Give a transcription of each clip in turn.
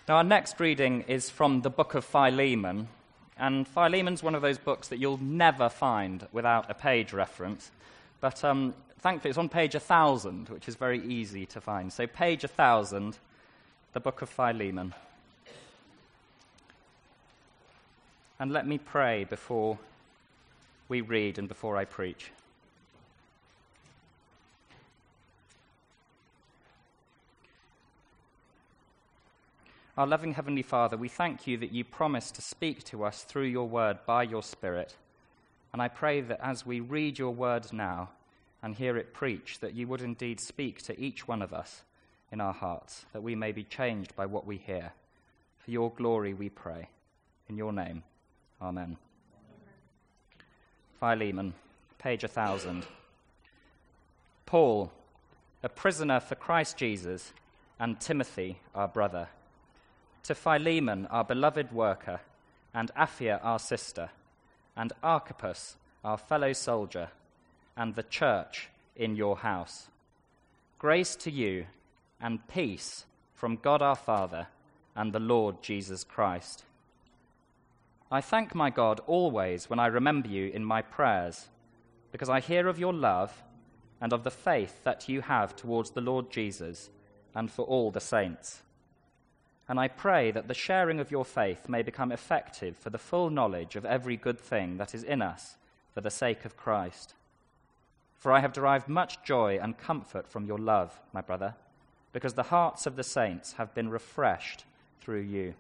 Now, our next reading is from the book of Philemon, and Philemon's one of those books that you'll never find without a page reference, but thankfully it's on page 1000, which is very easy to find. So page 1000, the book of Philemon. And let me pray before we read and before I preach. Our loving Heavenly Father, we thank you that you promise to speak to us through your word by your Spirit. And I pray that as we read your word now and hear it preached, that you would indeed speak to each one of us in our hearts, that we may be changed by what we hear. For your glory we pray. In your name, amen. Philemon, page 1000. Paul, a prisoner for Christ Jesus, and Timothy, our brother, to Philemon, our beloved worker, and Apphia, our sister, and Archippus, our fellow soldier, and the church in your house. Grace to you and peace from God our Father and the Lord Jesus Christ. I thank my God always when I remember you in my prayers, because I hear of your love and of the faith that you have towards the Lord Jesus and for all the saints. And I pray that the sharing of your faith may become effective for the full knowledge of every good thing that is in us for the sake of Christ. For I have derived much joy and comfort from your love, my brother, because the hearts of the saints have been refreshed through you.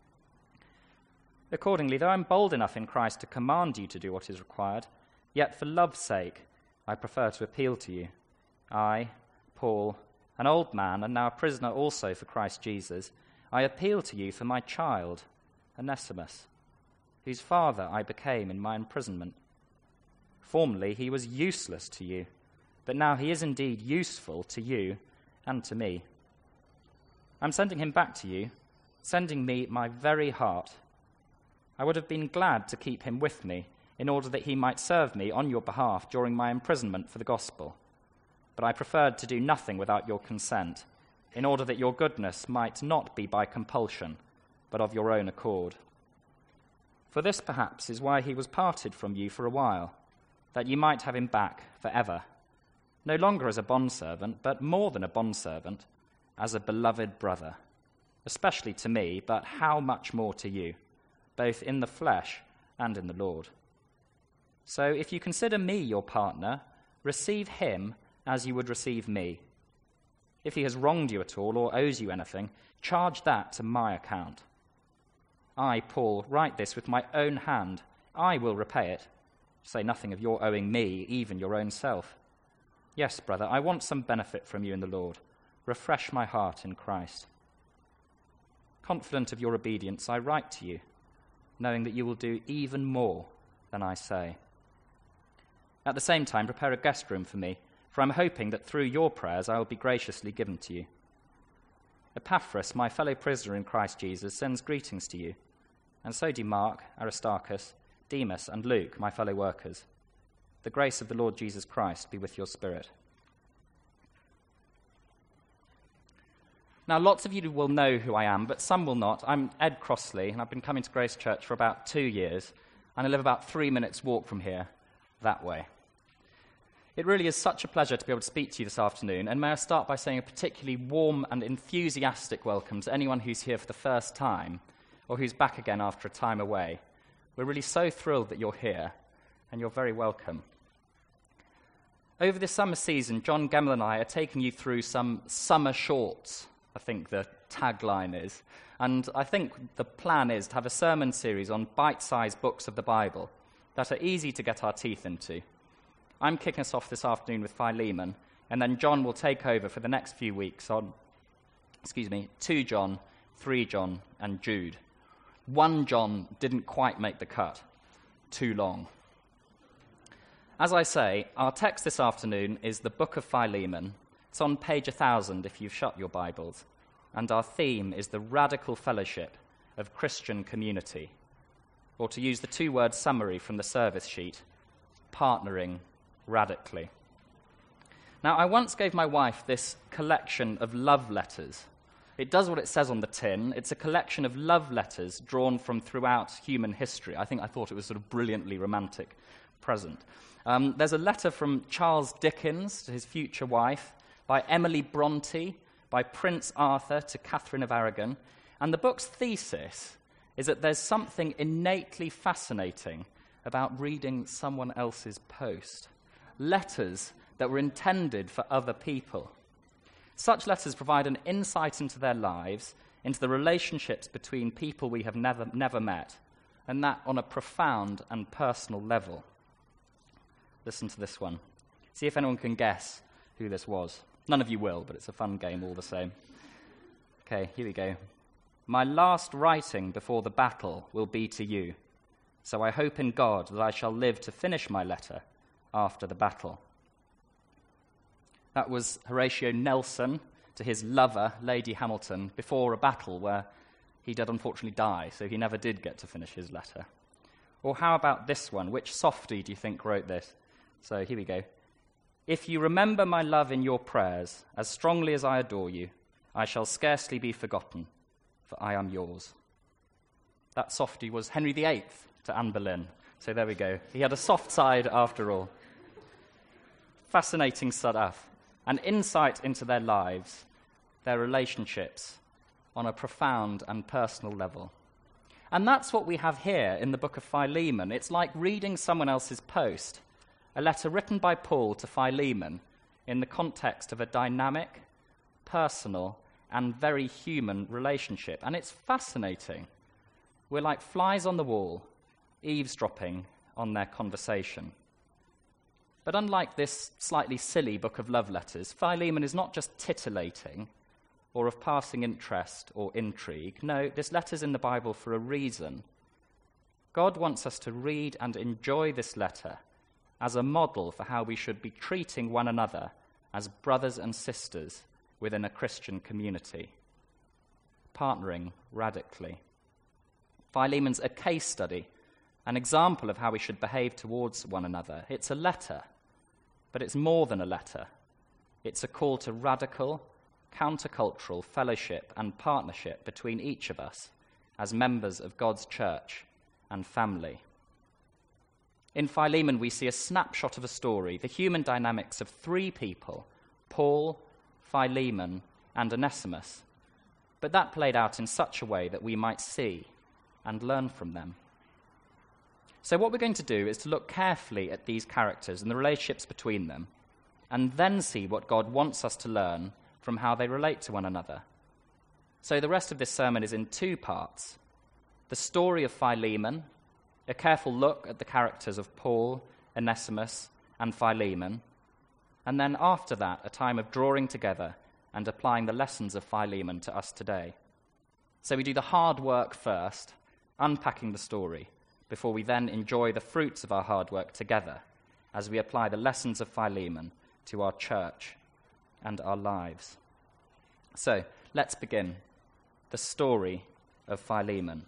Accordingly, though I am bold enough in Christ to command you to do what is required, yet for love's sake I prefer to appeal to you. I, Paul, an old man and now a prisoner also for Christ Jesus, I appeal to you for my child, Onesimus, whose father I became in my imprisonment. Formerly he was useless to you, but now he is indeed useful to you and to me. I'm sending him back to you, sending me my very heart. I would have been glad to keep him with me in order that he might serve me on your behalf during my imprisonment for the gospel. But I preferred to do nothing without your consent, in order that your goodness might not be by compulsion, but of your own accord. For this perhaps is why he was parted from you for a while, that you might have him back forever, no longer as a bondservant, but more than a bondservant, as a beloved brother, especially to me, but how much more to you, both in the flesh and in the Lord. So if you consider me your partner, receive him as you would receive me. If he has wronged you at all or owes you anything, charge that to my account. I, Paul, write this with my own hand. I will repay it. Say nothing of your owing me, even your own self. Yes, brother, I want some benefit from you in the Lord. Refresh my heart in Christ. Confident of your obedience, I write to you, knowing that you will do even more than I say. At the same time, prepare a guest room for me, for I'm hoping that through your prayers I will be graciously given to you. Epaphras, my fellow prisoner in Christ Jesus, sends greetings to you, and so do Mark, Aristarchus, Demas, and Luke, my fellow workers. The grace of the Lord Jesus Christ be with your spirit. Now, lots of you will know who I am, but some will not. I'm Ed Crossley, and I've been coming to Grace Church for about 2 years, and I live about 3 minutes' walk from here, that way. It really is such a pleasure to be able to speak to you this afternoon, and may I start by saying a particularly warm and enthusiastic welcome to anyone who's here for the first time, or who's back again after a time away. We're really so thrilled that you're here, and you're very welcome. Over this summer season, John Gemmell and I are taking you through some summer shorts, I think the tagline is, and I think the plan is to have a sermon series on bite-sized books of the Bible that are easy to get our teeth into. I'm kicking us off this afternoon with Philemon, and then John will take over for the next few weeks on, 2 John, 3 John, and Jude. 1 John didn't quite make the cut. Too long. As I say, our text this afternoon is the book of Philemon. It's on page 1000 if you've shut your Bibles. And our theme is the radical fellowship of Christian community. Or to use the 2-word summary from the service sheet, partnering radically. Now, I once gave my wife this collection of love letters, It does what it says on the tin. It's a collection of love letters drawn from throughout human history. I thought it was sort of brilliantly romantic present. There's a letter from Charles Dickens to his future wife, by Emily Bronte, by Prince Arthur to Catherine of Aragon. And the book's thesis is that there's something innately fascinating about reading someone else's post. Letters that were intended for other people. Such letters provide an insight into their lives, into the relationships between people we have never met, and that on a profound and personal level. Listen to this one. See if anyone can guess who this was. None of you will, but it's a fun game all the same. Okay, here we go. My last writing before the battle will be to you, so I hope in God that I shall live to finish my letter after the battle. That was Horatio Nelson to his lover, Lady Hamilton, before a battle where he did unfortunately die, so he never did get to finish his letter. Or how about this one? Which softie do you think wrote this? So here we go. If you remember my love in your prayers, as strongly as I adore you, I shall scarcely be forgotten, for I am yours. That softie was Henry VIII to Anne Boleyn. So there we go. He had a soft side after all. Fascinating stuff. An insight into their lives, their relationships, on a profound and personal level. And that's what we have here in the book of Philemon. It's like reading someone else's post, a letter written by Paul to Philemon in the context of a dynamic, personal, and very human relationship. And it's fascinating. We're like flies on the wall, eavesdropping on their conversation. But unlike this slightly silly book of love letters, Philemon is not just titillating or of passing interest or intrigue. No, this letter's in the Bible for a reason. God wants us to read and enjoy this letter as a model for how we should be treating one another as brothers and sisters within a Christian community, partnering radically. Philemon's a case study, an example of how we should behave towards one another. It's a letter, but it's more than a letter. It's a call to radical, countercultural fellowship and partnership between each of us as members of God's church and family. In Philemon, we see a snapshot of a story, the human dynamics of three people, Paul, Philemon, and Onesimus. But that played out in such a way that we might see and learn from them. So what we're going to do is to look carefully at these characters and the relationships between them, and then see what God wants us to learn from how they relate to one another. So the rest of this sermon is in two parts. The story of Philemon, a careful look at the characters of Paul, Onesimus, and Philemon, and then after that, a time of drawing together and applying the lessons of Philemon to us today. So we do the hard work first, unpacking the story, before we then enjoy the fruits of our hard work together as we apply the lessons of Philemon to our church and our lives. So, let's begin. The story of Philemon.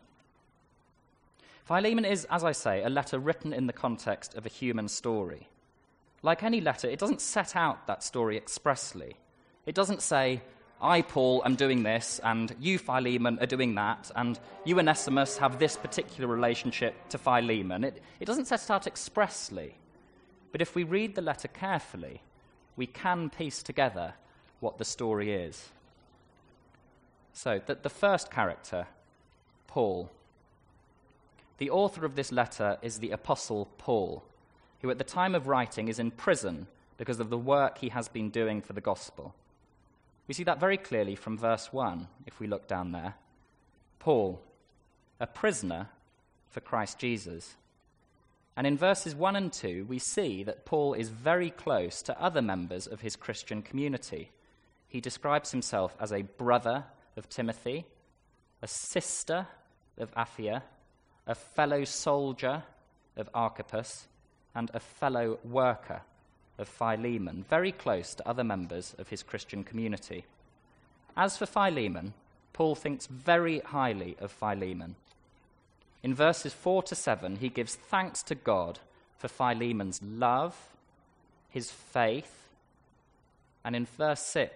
Philemon is, as I say, a letter written in the context of a human story. Like any letter, it doesn't set out that story expressly. It doesn't say, I, Paul, am doing this, and you, Philemon, are doing that, and you, Onesimus, have this particular relationship to Philemon. It doesn't set it out expressly. But if we read the letter carefully, we can piece together what the story is. So, the first character, Paul. The author of this letter is the Apostle Paul, who at the time of writing is in prison because of the work he has been doing for the gospel. We see that very clearly from verse 1, if we look down there. Paul, a prisoner for Christ Jesus. And in verses 1 and 2, we see that Paul is very close to other members of his Christian community. He describes himself as a brother of Timothy, a sister of Apphia, a fellow soldier of Archippus, and a fellow worker of Philemon, very close to other members of his Christian community. As for Philemon, Paul thinks very highly of Philemon. In verses 4 to 7, he gives thanks to God for Philemon's love, his faith, and in verse 6,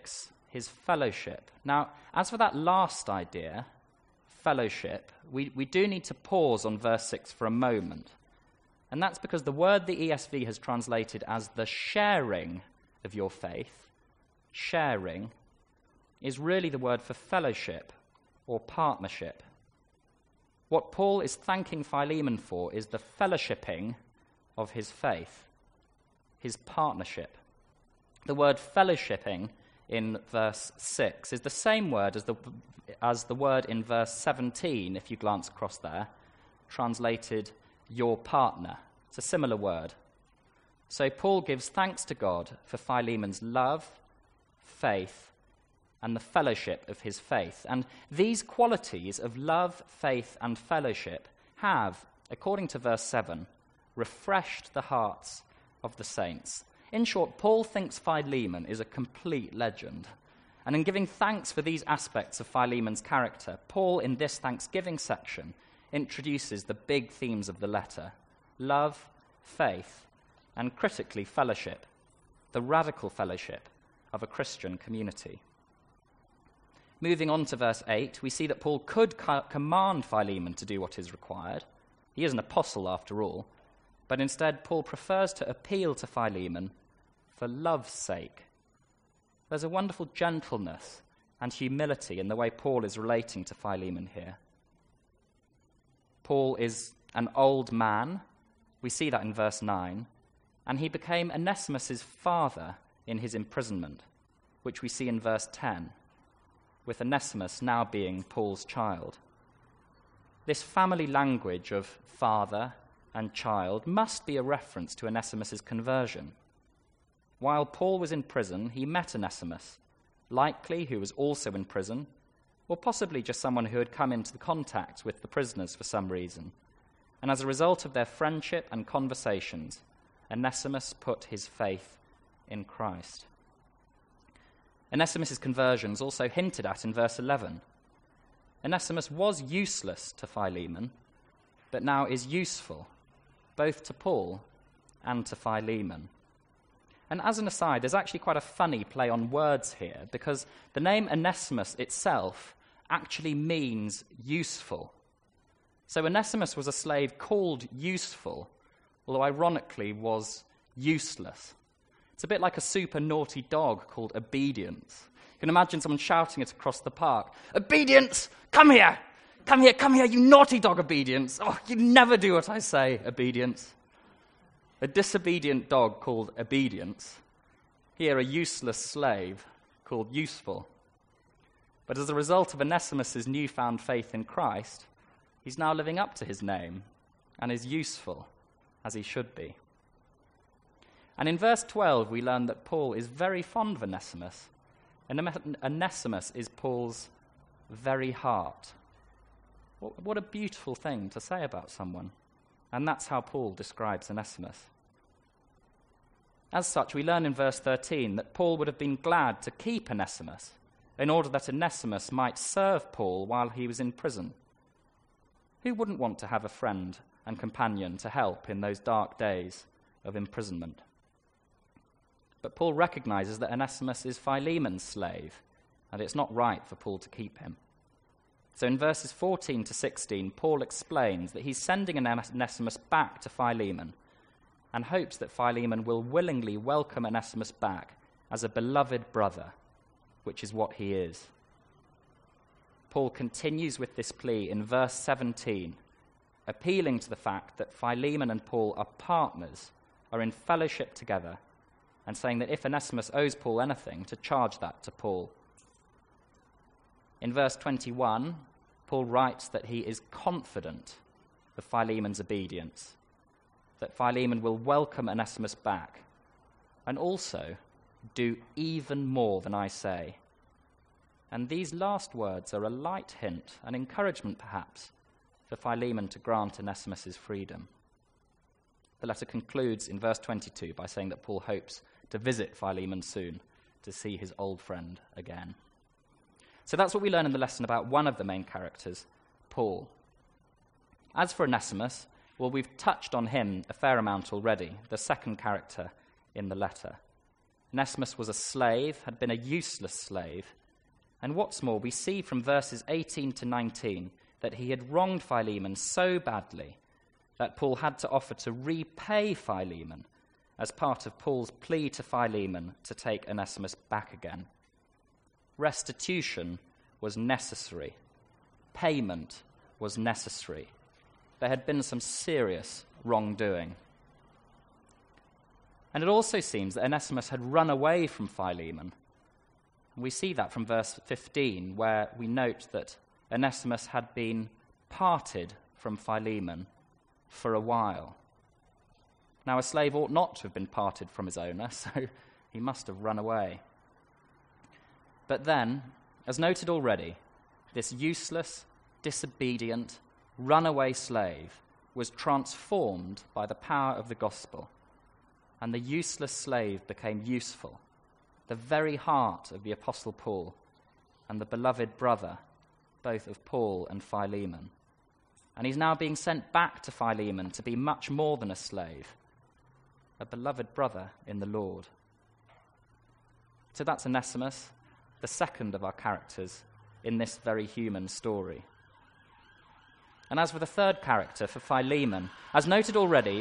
his fellowship. Now, as for that last idea, fellowship, we do need to pause on verse 6 for a moment. And that's because the word the ESV has translated as the sharing of your faith, sharing, is really the word for fellowship or partnership. What Paul is thanking Philemon for is the fellowshipping of his faith, his partnership. The word fellowshipping in verse 6 is the same word as the word in verse 17, if you glance across there, translated your partner. It's a similar word. So Paul gives thanks to God for Philemon's love, faith, and the fellowship of his faith. And these qualities of love, faith, and fellowship have, according to verse 7, refreshed the hearts of the saints. In short, Paul thinks Philemon is a complete legend. And in giving thanks for these aspects of Philemon's character, Paul, in this thanksgiving section, introduces the big themes of the letter: love, faith, and critically, fellowship, the radical fellowship of a Christian community. Moving on to verse 8, we see that Paul could command Philemon to do what is required. He is an apostle after all. But instead, Paul prefers to appeal to Philemon for love's sake. There's a wonderful gentleness and humility in the way Paul is relating to Philemon here. Paul is an old man. We see that in verse 9. And he became Onesimus' father in his imprisonment, which we see in verse 10, with Onesimus now being Paul's child. This family language of father and child must be a reference to Onesimus' conversion. While Paul was in prison, he met Onesimus, likely who was also in prison, or possibly just someone who had come into contact with the prisoners for some reason. And as a result of their friendship and conversations, Onesimus put his faith in Christ. Onesimus' conversion is also hinted at in verse 11. Onesimus was useless to Philemon, but now is useful, both to Paul and to Philemon. And as an aside, there's actually quite a funny play on words here, because the name Onesimus itself actually means useful. So Onesimus was a slave called useful, although ironically was useless. It's a bit like a super naughty dog called Obedience. You can imagine someone shouting it across the park, "Obedience, come here! Come here, come here, you naughty dog, Obedience! Oh, you never do what I say, Obedience." A disobedient dog called Obedience. Here, a useless slave called Useful. But as a result of Onesimus' newfound faith in Christ, he's now living up to his name and is useful, as he should be. And in verse 12, we learn that Paul is very fond of Onesimus, and Onesimus is Paul's very heart. What a beautiful thing to say about someone. And that's how Paul describes Onesimus. As such, we learn in verse 13 that Paul would have been glad to keep Onesimus in order that Onesimus might serve Paul while he was in prison. Who wouldn't want to have a friend and companion to help in those dark days of imprisonment? But Paul recognizes that Onesimus is Philemon's slave, and it's not right for Paul to keep him. So in verses 14 to 16, Paul explains that he's sending Onesimus back to Philemon and hopes that Philemon will willingly welcome Onesimus back as a beloved brother, which is what he is. Paul continues with this plea in verse 17, appealing to the fact that Philemon and Paul are partners, are in fellowship together, and saying that if Onesimus owes Paul anything, to charge that to Paul. In verse 21, Paul writes that he is confident of Philemon's obedience, that Philemon will welcome Onesimus back, and also do even more than I say. And these last words are a light hint, an encouragement perhaps, for Philemon to grant Onesimus' freedom. The letter concludes in verse 22 by saying that Paul hopes to visit Philemon soon to see his old friend again. So that's what we learn in the lesson about one of the main characters, Paul. As for Onesimus, well, we've touched on him a fair amount already, the second character in the letter. Onesimus was a slave, had been a useless slave. And what's more, we see from verses 18 to 19 that he had wronged Philemon so badly that Paul had to offer to repay Philemon as part of Paul's plea to Philemon to take Onesimus back again. Restitution was necessary. Payment was necessary. There had been some serious wrongdoing. And it also seems that Onesimus had run away from Philemon. And we see that from verse 15, where we note that Onesimus had been parted from Philemon for a while. Now, a slave ought not to have been parted from his owner, so he must have run away. But then, as noted already, this useless, disobedient, runaway slave was transformed by the power of the gospel, and the useless slave became useful, the very heart of the Apostle Paul and the beloved brother, both of Paul and Philemon. And he's now being sent back to Philemon to be much more than a slave, a beloved brother in the Lord. So that's Onesimus, the second of our characters in this very human story. And as for the third character, for Philemon, as noted already,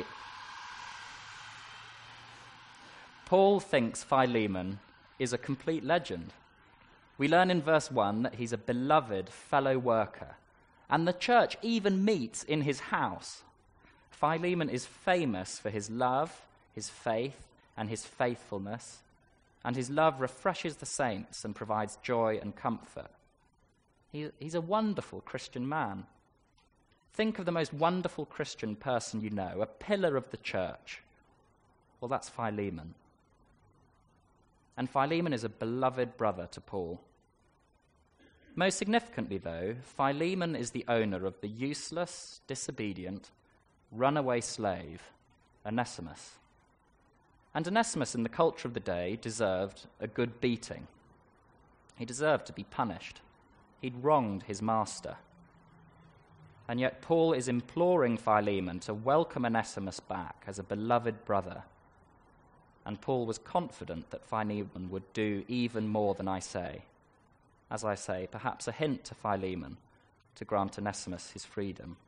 Paul thinks Philemon is a complete legend. We learn in verse 1 that he's a beloved fellow worker, and the church even meets in his house. Philemon is famous for his love, his faith, and his faithfulness, and his love refreshes the saints and provides joy and comfort. He's a wonderful Christian man. Think of the most wonderful Christian person you know, a pillar of the church. Well, that's Philemon. And Philemon is a beloved brother to Paul. Most significantly, though, Philemon is the owner of the useless, disobedient, runaway slave, Onesimus. And Onesimus, in the culture of the day, deserved a good beating. He deserved to be punished. He'd wronged his master. And yet Paul is imploring Philemon to welcome Onesimus back as a beloved brother. And Paul was confident that Philemon would do even more than I say. As I say, perhaps a hint to Philemon to grant Onesimus his freedom.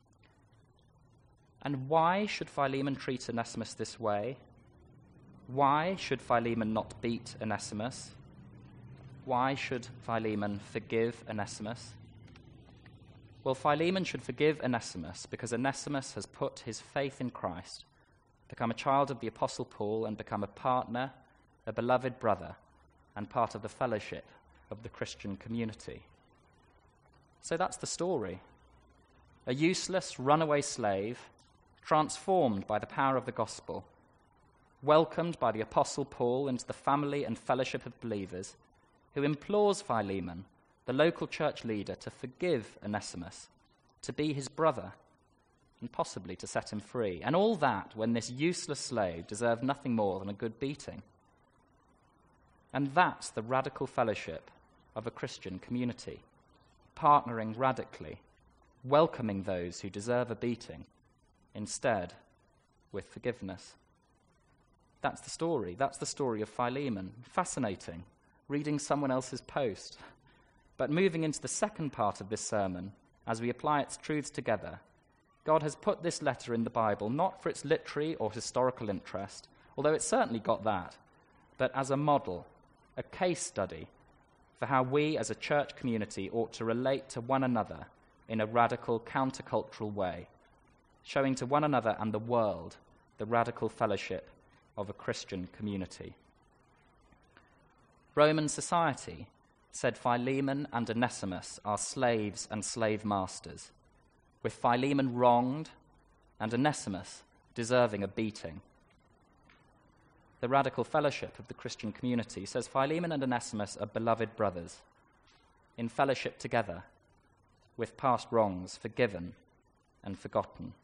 And why should Philemon treat Onesimus this way? Why should Philemon not beat Onesimus? Why should Philemon forgive Onesimus? Well, Philemon should forgive Onesimus because Onesimus has put his faith in Christ, become a child of the Apostle Paul, and become a partner, a beloved brother, and part of the fellowship of the Christian community. So that's the story. A useless, runaway slave, transformed by the power of the gospel, welcomed by the Apostle Paul into the family and fellowship of believers, who implores Philemon, the local church leader, to forgive Onesimus, to be his brother, and possibly to set him free. And all that when this useless slave deserved nothing more than a good beating. And that's the radical fellowship of a Christian community, partnering radically, welcoming those who deserve a beating, instead with forgiveness. That's the story. That's the story of Philemon. Fascinating, reading someone else's post. But moving into the second part of this sermon, as we apply its truths together, God has put this letter in the Bible not for its literary or historical interest, although it certainly got that, but as a model, a case study for how we as a church community ought to relate to one another in a radical countercultural way, showing to one another and the world the radical fellowship of a Christian community. Roman society said Philemon and Onesimus are slaves and slave masters, with Philemon wronged and Onesimus deserving a beating. The radical fellowship of the Christian community says Philemon and Onesimus are beloved brothers, in fellowship together, with past wrongs forgiven and forgotten.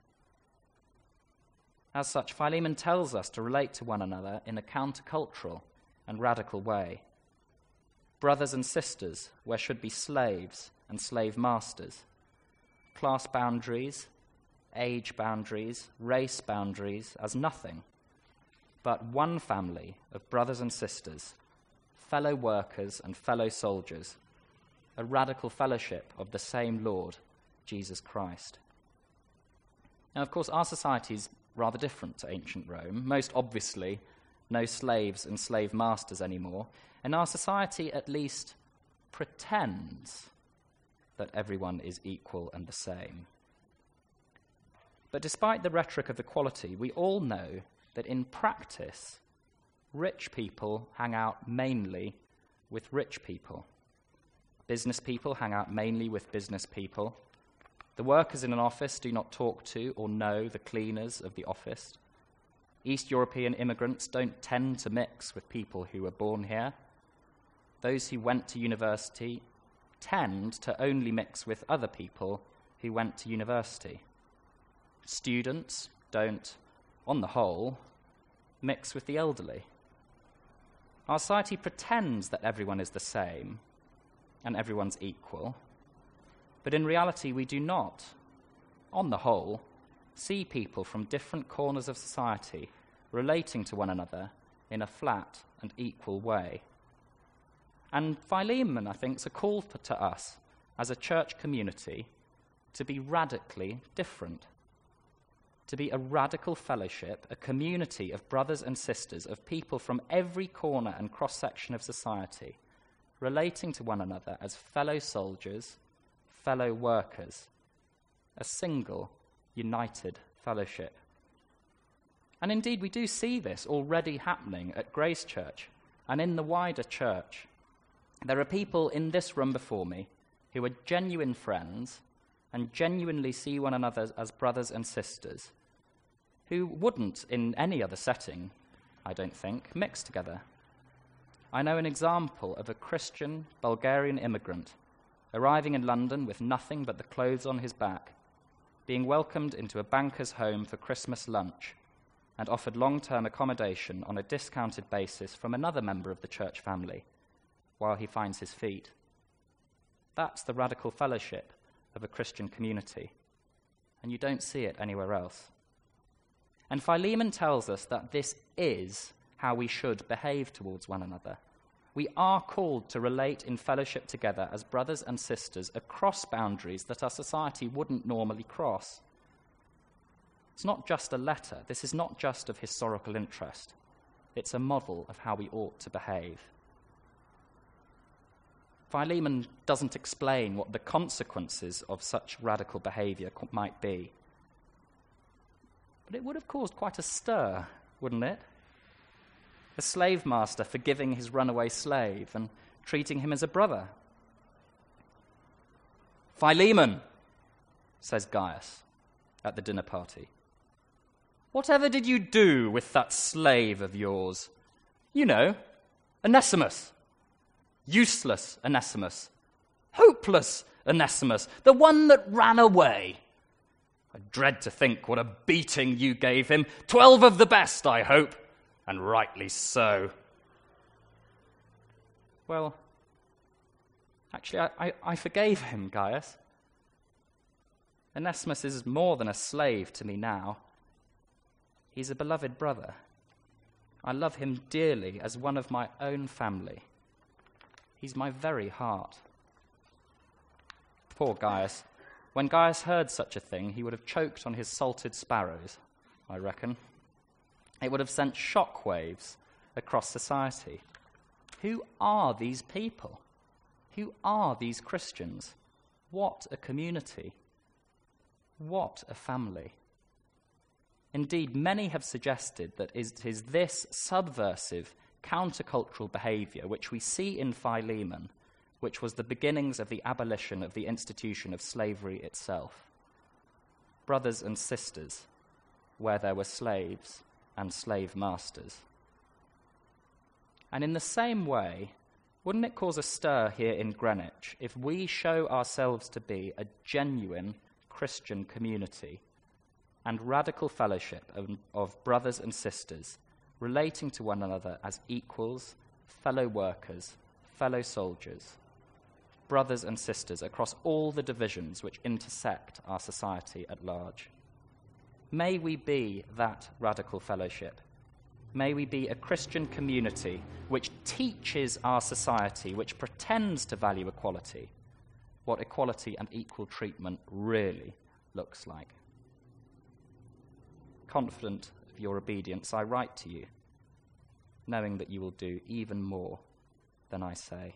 As such, Philemon tells us to relate to one another in a countercultural and radical way. Brothers and sisters where should be slaves and slave masters. Class boundaries, age boundaries, race boundaries as nothing. but one family of brothers and sisters, fellow workers and fellow soldiers, a radical fellowship of the same Lord, Jesus Christ. Now, of course, our society is rather different to ancient Rome. Most obviously, no slaves and slave masters anymore, and our society at least pretends that everyone is equal and the same. But despite the rhetoric of equality, we all know that in practice, rich people hang out mainly with rich people. Business people hang out mainly with business people. The workers in an office do not talk to or know the cleaners of the office. East European immigrants don't tend to mix with people who were born here. Those who went to university tend to only mix with other people who went to university. Students don't, on the whole, mix with the elderly. Our society pretends that everyone is the same and everyone's equal, but in reality we do not, on the whole, see people from different corners of society relating to one another in a flat and equal way. And Philemon, I think, is a call to us as a church community to be radically different, to be a radical fellowship, a community of brothers and sisters, of people from every corner and cross-section of society, relating to one another as fellow soldiers, fellow workers, a single, united fellowship. And indeed, we do see this already happening at Grace Church and in the wider church. There are people in this room before me who are genuine friends and genuinely see one another as brothers and sisters, who wouldn't, in any other setting, I don't think, mix together. I know an example of a Christian Bulgarian immigrant arriving in London with nothing but the clothes on his back, being welcomed into a banker's home for Christmas lunch, and offered long-term accommodation on a discounted basis from another member of the church family, while he finds his feet. That's the radical fellowship of a Christian community, and you don't see it anywhere else. And Philemon tells us that this is how we should behave towards one another. We are called to relate in fellowship together as brothers and sisters across boundaries that our society wouldn't normally cross. It's not just a letter. This is not just of historical interest. It's a model of how we ought to behave. Philemon doesn't explain what the consequences of such radical behavior might be. But it would have caused quite a stir, wouldn't it? A slave master forgiving his runaway slave and treating him as a brother. Philemon, says Gaius at the dinner party, whatever did you do with that slave of yours? You know, Onesimus. Useless Onesimus. Hopeless Onesimus. The one that ran away. I dread to think what a beating you gave him. 12 of the best, I hope, and rightly so. Well, actually, I forgave him, Gaius. Onesimus is more than a slave to me now. He's a beloved brother. I love him dearly as one of my own family. He's my very heart. Poor Gaius. When Gaius heard such a thing, he would have choked on his salted sparrows, I reckon. It would have sent shockwaves across society. Who are these people? Who are these Christians? What a community. What a family. Indeed, many have suggested that it is this subversive, countercultural behavior which we see in Philemon, which was the beginnings of the abolition of the institution of slavery itself. Brothers and sisters, where there were slaves and slave masters. And in the same way, wouldn't it cause a stir here in Greenwich if we show ourselves to be a genuine Christian community and radical fellowship of brothers and sisters relating to one another as equals, fellow workers, fellow soldiers, brothers and sisters across all the divisions which intersect our society at large? May we be that radical fellowship. May we be a Christian community which teaches our society, which pretends to value equality, what equality and equal treatment really looks like. Confident of your obedience, I write to you, knowing that you will do even more than I say.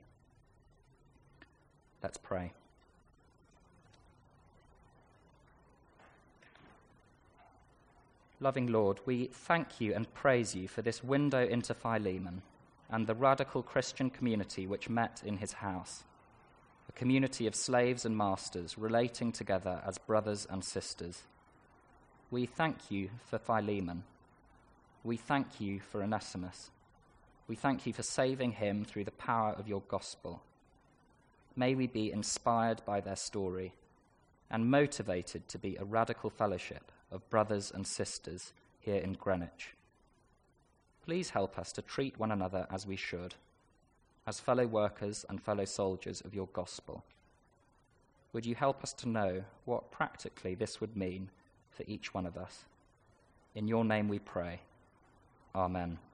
Let's pray. Loving Lord, we thank you and praise you for this window into Philemon and the radical Christian community which met in his house, a community of slaves and masters relating together as brothers and sisters. We thank you for Philemon. We thank you for Onesimus. We thank you for saving him through the power of your gospel. May we be inspired by their story and motivated to be a radical fellowship of brothers and sisters here in Greenwich. Please help us to treat one another as we should, as fellow workers and fellow soldiers of your gospel. Would you help us to know what practically this would mean for each one of us? In your name we pray. Amen.